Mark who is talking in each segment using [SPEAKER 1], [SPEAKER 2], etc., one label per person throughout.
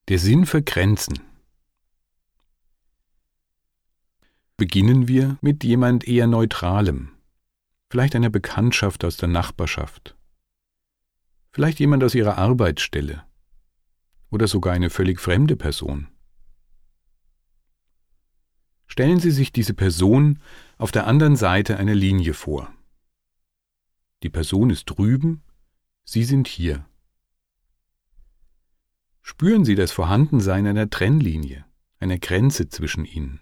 [SPEAKER 1] Der Sinn für Grenzen. Beginnen wir mit jemand eher Neutralem, vielleicht einer Bekanntschaft aus der Nachbarschaft, vielleicht jemand aus Ihrer Arbeitsstelle oder sogar eine völlig fremde Person. Stellen Sie sich diese Person auf der anderen Seite einer Linie vor. Die Person ist drüben, Sie sind hier. Spüren Sie das Vorhandensein einer Trennlinie, einer Grenze zwischen Ihnen.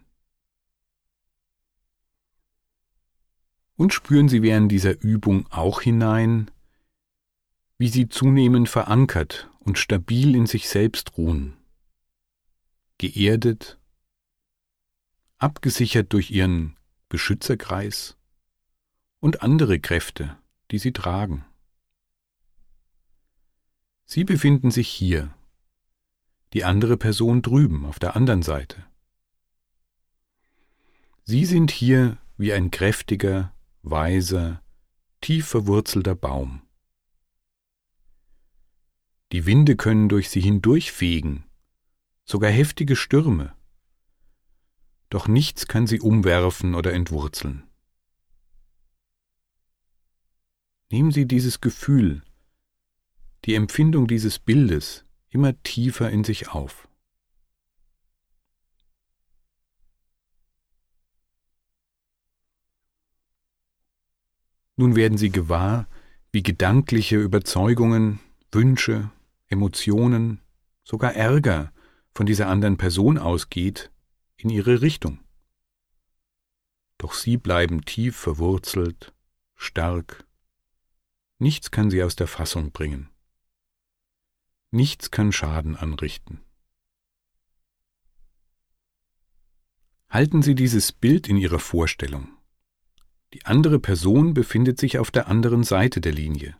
[SPEAKER 1] Und spüren Sie während dieser Übung auch hinein, wie Sie zunehmend verankert und stabil in sich selbst ruhen, geerdet, abgesichert durch Ihren Beschützerkreis und andere Kräfte, die Sie tragen. Sie befinden sich hier, die andere Person drüben auf der anderen Seite. Sie sind hier wie ein kräftiger, weiser, tief verwurzelter Baum. Die Winde können durch sie hindurchfegen, sogar heftige Stürme. Doch nichts kann sie umwerfen oder entwurzeln. Nehmen Sie dieses Gefühl, die Empfindung dieses Bildes immer tiefer in sich auf. Nun werden Sie gewahr, wie gedankliche Überzeugungen, Wünsche, Emotionen, sogar Ärger von dieser anderen Person ausgeht in Ihre Richtung. Doch Sie bleiben tief verwurzelt, stark. Nichts kann Sie aus der Fassung bringen. Nichts kann Schaden anrichten. Halten Sie dieses Bild in Ihrer Vorstellung. Die andere Person befindet sich auf der anderen Seite der Linie.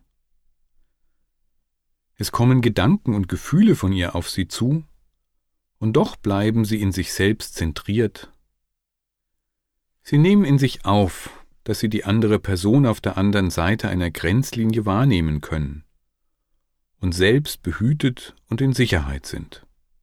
[SPEAKER 1] Es kommen Gedanken und Gefühle von ihr auf Sie zu, und doch bleiben Sie in sich selbst zentriert. Sie nehmen in sich auf, dass Sie die andere Person auf der anderen Seite einer Grenzlinie wahrnehmen können und selbst behütet und in Sicherheit sind.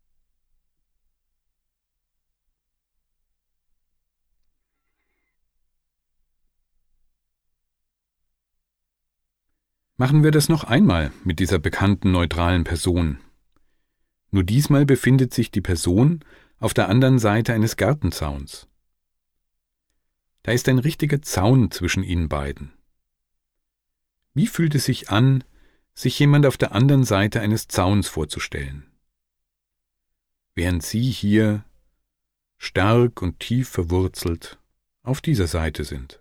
[SPEAKER 1] Machen wir das noch einmal mit dieser bekannten neutralen Person. Nur diesmal befindet sich die Person auf der anderen Seite eines Gartenzauns. Da ist ein richtiger Zaun zwischen ihnen beiden. Wie fühlt es sich an, sich jemand auf der anderen Seite eines Zauns vorzustellen? Während Sie hier, stark und tief verwurzelt, auf dieser Seite sind.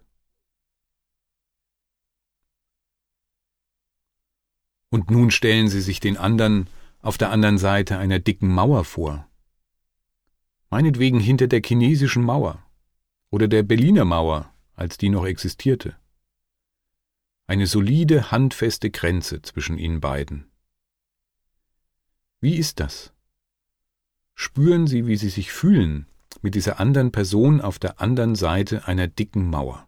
[SPEAKER 1] Und nun stellen Sie sich den anderen auf der anderen Seite einer dicken Mauer vor. Meinetwegen hinter der chinesischen Mauer oder der Berliner Mauer, als die noch existierte. Eine solide, handfeste Grenze zwischen ihnen beiden. Wie ist das? Spüren Sie, wie Sie sich fühlen mit dieser anderen Person auf der anderen Seite einer dicken Mauer.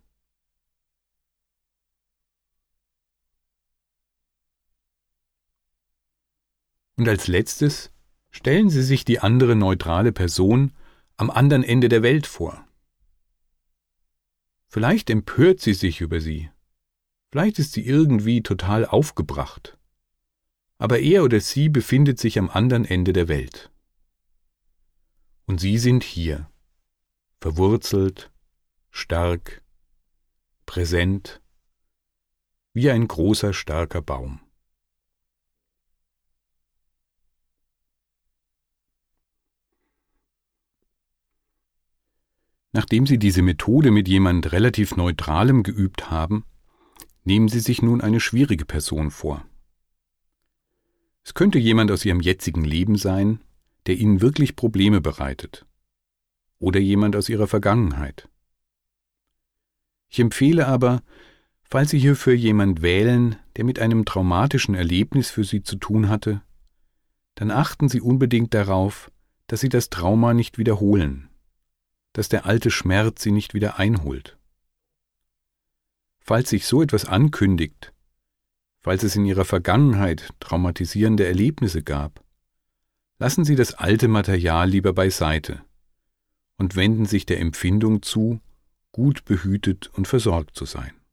[SPEAKER 1] Und als letztes stellen Sie sich die andere neutrale Person am anderen Ende der Welt vor. Vielleicht empört sie sich über Sie. Vielleicht ist sie irgendwie total aufgebracht. Aber er oder sie befindet sich am anderen Ende der Welt. Und Sie sind hier, verwurzelt, stark, präsent, wie ein großer, starker Baum. Nachdem Sie diese Methode mit jemand relativ Neutralem geübt haben, nehmen Sie sich nun eine schwierige Person vor. Es könnte jemand aus Ihrem jetzigen Leben sein, der Ihnen wirklich Probleme bereitet, oder jemand aus Ihrer Vergangenheit. Ich empfehle aber, falls Sie hierfür jemand wählen, der mit einem traumatischen Erlebnis für Sie zu tun hatte, dann achten Sie unbedingt darauf, dass Sie das Trauma nicht wiederholen, dass der alte Schmerz Sie nicht wieder einholt. Falls sich so etwas ankündigt, falls es in Ihrer Vergangenheit traumatisierende Erlebnisse gab, Lassen Sie das alte Material lieber beiseite und wenden sich der Empfindung zu, gut behütet und versorgt zu sein.